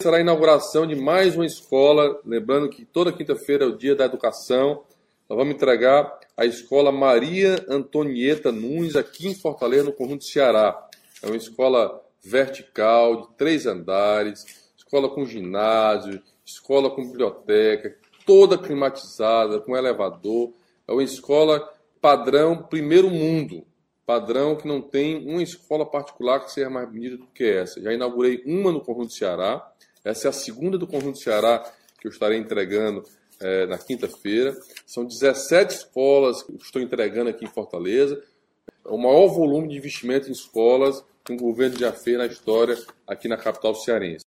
será a inauguração de mais uma escola. Lembrando que toda quinta-feira é o Dia da Educação. Nós vamos entregar a escola Maria Antonieta Nunes, aqui em Fortaleza, no Conjunto Ceará. É uma escola vertical, de 3 andares, escola com ginásio, escola com biblioteca, toda climatizada, com elevador. É uma escola padrão primeiro mundo, padrão que não tem uma escola particular que seja mais bonita do que essa. Já inaugurei uma no Conjunto Ceará, essa é a segunda do Conjunto Ceará que eu estarei entregando na quinta-feira. São 17 escolas que eu estou entregando aqui em Fortaleza. É o maior volume de investimento em escolas que o governo já fez na história aqui na capital cearense.